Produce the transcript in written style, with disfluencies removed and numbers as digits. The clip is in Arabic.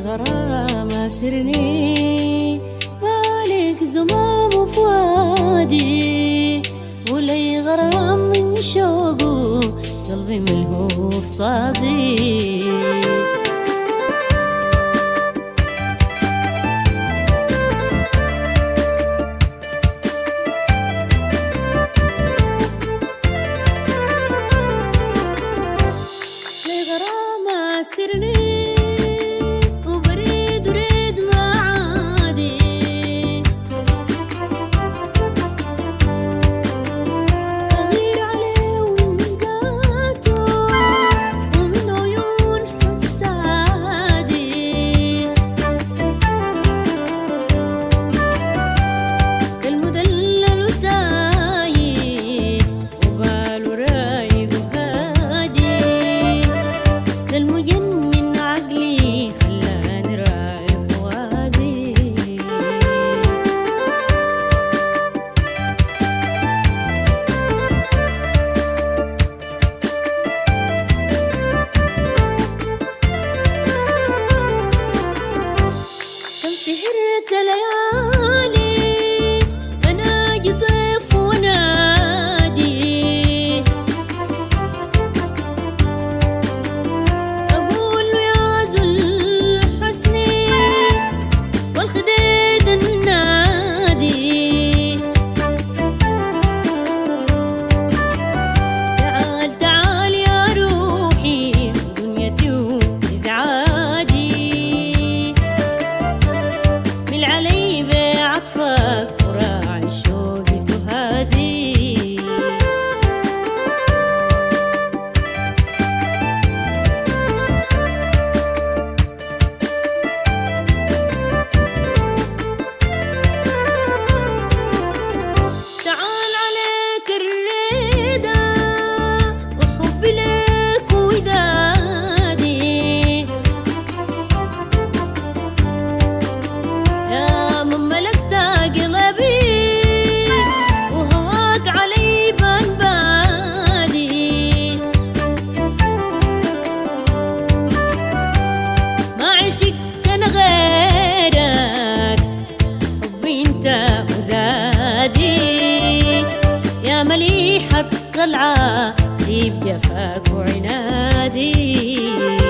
غرام اسرني مالك زمام فؤادي ولي غرام من شوقه قلبي ملهوف صادي سرني وبريد وريد ما عادي أغير عليه ومن ذاته ومن عيون حسادي المدلل وتايه وباله رايق وهادي المجنن عقلي خلاني رايح وادي كم سهرت ليالي أناجي طيف ونادي والخديد النادي تعال تعال يا روحي دنيتي وإزعادي مل علي بعطفك وراعي شوقي سهادي عشقت أنا غيرك حبي انت وزادي يا مليح الطلعة سيب جفاك وعنادي